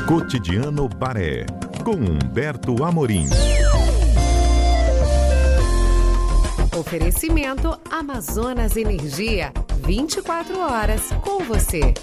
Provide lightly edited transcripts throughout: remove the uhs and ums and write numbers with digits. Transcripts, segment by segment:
Cotidiano Baré, com Humberto Amorim. Oferecimento Amazonas Energia, 24 horas com você.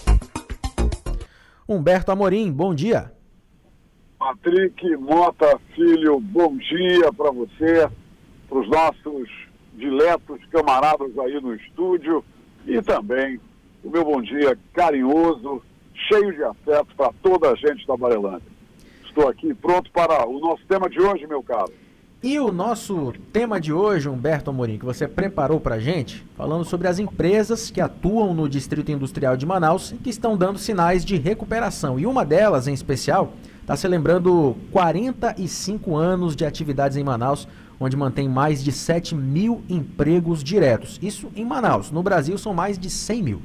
Humberto Amorim, bom dia. Patrick Mota Filho, bom dia para você, para os nossos diletos camaradas aí no estúdio e também o meu bom dia carinhoso, cheio de afeto para toda a gente da Barelândia. Estou aqui pronto para o nosso tema de hoje, meu caro. E o nosso tema de hoje, Humberto Amorim, que você preparou para a gente, falando sobre as empresas que atuam no Distrito Industrial de Manaus e que estão dando sinais de recuperação. E uma delas, em especial, está celebrando 45 anos de atividades em Manaus, onde mantém mais de 7 mil empregos diretos. Isso em Manaus. No Brasil, são mais de 100 mil.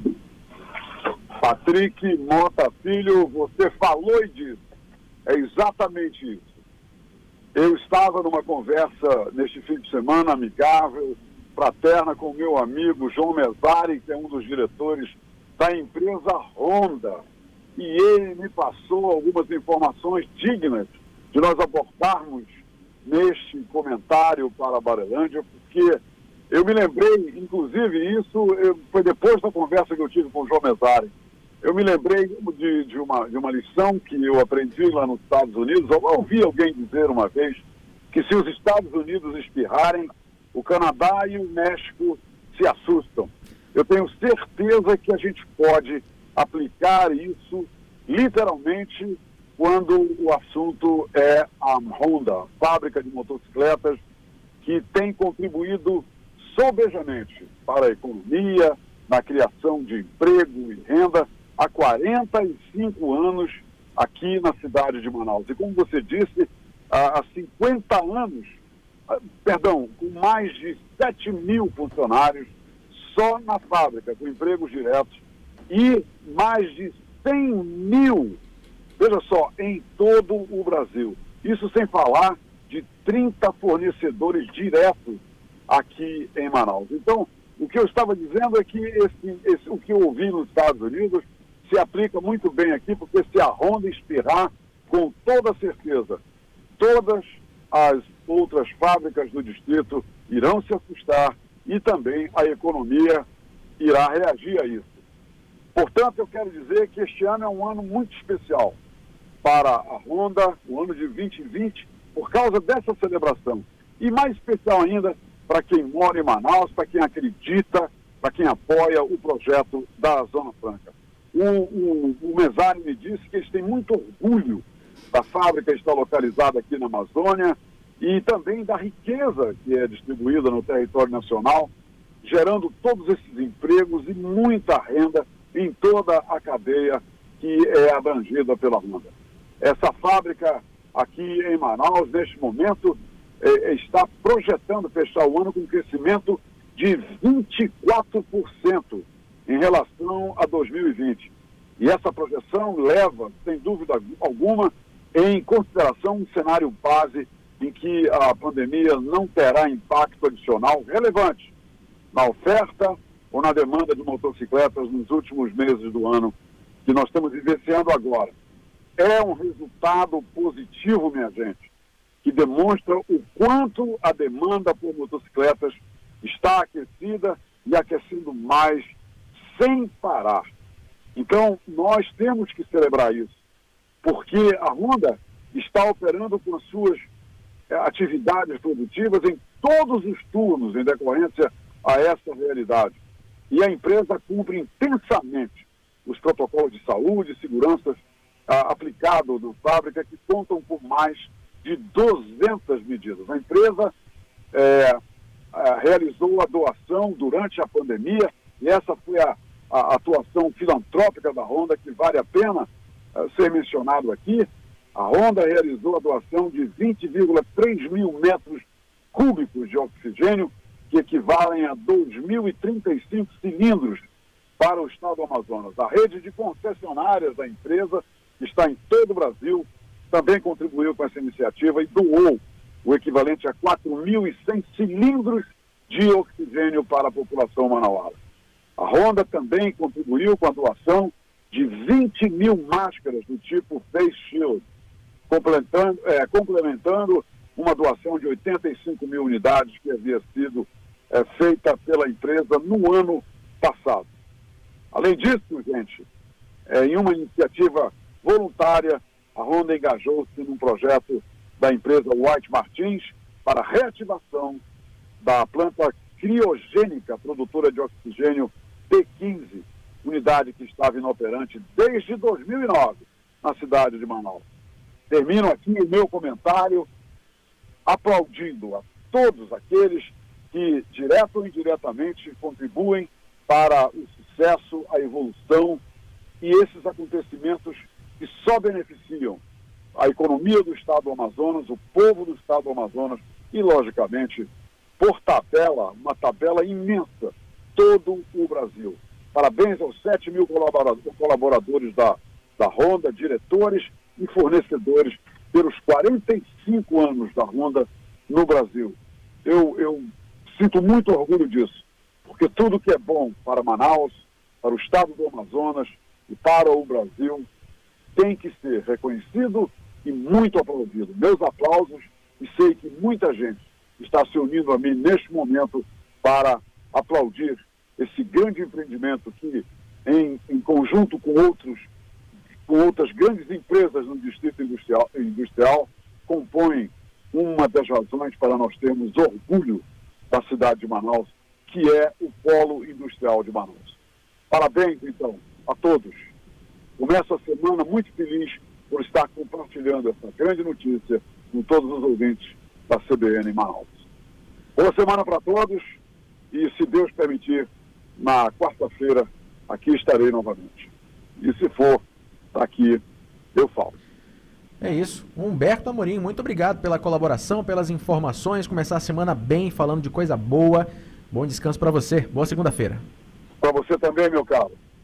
Patrick Mota Filho, você falou e disse. É exatamente isso. Eu estava numa conversa neste fim de semana amigável, fraterna, com o meu amigo João Mesari, que é um dos diretores da empresa Honda. E ele me passou algumas informações dignas de nós abordarmos neste comentário para a Barelândia, porque eu me lembrei, inclusive isso foi depois da conversa que eu tive com o João Mesari, eu me lembrei de uma lição que eu aprendi lá nos Estados Unidos. Eu ouvi alguém dizer uma vez que se os Estados Unidos espirrarem, o Canadá e o México se assustam. Eu tenho certeza que a gente pode aplicar isso literalmente quando o assunto é a Honda, fábrica de motocicletas, que tem contribuído sobejamente para a economia, na criação de emprego e renda, há 45 anos aqui na cidade de Manaus. E como você disse, há 50 anos, com mais de 7 mil funcionários só na fábrica, com empregos diretos, e mais de 100 mil, veja só, em todo o Brasil. Isso sem falar de 30 fornecedores diretos aqui em Manaus. Então, o que eu estava dizendo é que o que eu ouvi nos Estados Unidos se aplica muito bem aqui, porque se a Honda espirrar, com toda certeza, todas as outras fábricas do distrito irão se assustar e também a economia irá reagir a isso. Portanto, eu quero dizer que este ano é um ano muito especial para a Honda, o ano de 2020, por causa dessa celebração. E mais especial ainda para quem mora em Manaus, para quem acredita, para quem apoia o projeto da Zona Franca. O Mesari me disse que eles têm muito orgulho da fábrica que está localizada aqui na Amazônia e também da riqueza que é distribuída no território nacional, gerando todos esses empregos e muita renda em toda a cadeia que é abrangida pela Honda. Essa fábrica aqui em Manaus, neste momento, está projetando fechar o ano com um crescimento de 24% em relação a 2020. E essa projeção leva, sem dúvida alguma, em consideração um cenário base em que a pandemia não terá impacto adicional relevante na oferta ou na demanda de motocicletas nos últimos meses do ano que nós estamos vivenciando agora. É um resultado positivo, minha gente, que demonstra o quanto a demanda por motocicletas está aquecida e aquecendo mais sem parar. Então, nós temos que celebrar isso, porque a Honda está operando com as suas atividades produtivas em todos os turnos em decorrência a essa realidade. E a empresa cumpre intensamente os protocolos de saúde e segurança aplicados na fábrica, que contam com mais de 200 medidas. A empresa realizou a doação durante a pandemia, e essa foi a atuação filantrópica da Honda, que vale a pena ser mencionado aqui. A Honda realizou a doação de 20,3 mil metros cúbicos de oxigênio, que equivalem a 2.035 cilindros para o estado do Amazonas. A rede de concessionárias da empresa, que está em todo o Brasil, também contribuiu com essa iniciativa e doou o equivalente a 4.100 cilindros de oxigênio para a população manauara. A Honda também contribuiu com a doação de 20 mil máscaras do tipo Face Shield, complementando uma doação de 85 mil unidades que havia sido feita pela empresa no ano passado. Além disso, gente, em uma iniciativa voluntária, a Honda engajou-se num projeto da empresa White Martins para a reativação da planta criogênica produtora de oxigênio P15, unidade que estava inoperante desde 2009 na cidade de Manaus. Termino aqui o meu comentário aplaudindo a todos aqueles que, direto ou indiretamente, contribuem para o sucesso, a evolução e esses acontecimentos que só beneficiam a economia do estado do Amazonas, o povo do estado do Amazonas e, logicamente, por tabela, uma tabela imensa, todo o Brasil. Parabéns aos 7 mil colaboradores da Honda, diretores e fornecedores pelos 45 anos da Honda no Brasil. Eu sinto muito orgulho disso, porque tudo que é bom para Manaus, para o estado do Amazonas e para o Brasil tem que ser reconhecido e muito aplaudido. Meus aplausos, e sei que muita gente está se unindo a mim neste momento para aplaudir esse grande empreendimento que, em conjunto com outras grandes empresas no distrito industrial, compõem uma das razões para nós termos orgulho da cidade de Manaus, que é o polo industrial de Manaus. Parabéns, então, a todos. Começo a semana muito feliz por estar compartilhando essa grande notícia com todos os ouvintes da CBN em Manaus. Boa semana para todos e, se Deus permitir, na quarta-feira aqui estarei novamente. E se for aqui, eu falo. É isso. Humberto Amorim, muito obrigado pela colaboração, pelas informações. Começar a semana bem, falando de coisa boa. Bom descanso para você. Boa segunda-feira. Para você também, meu caro.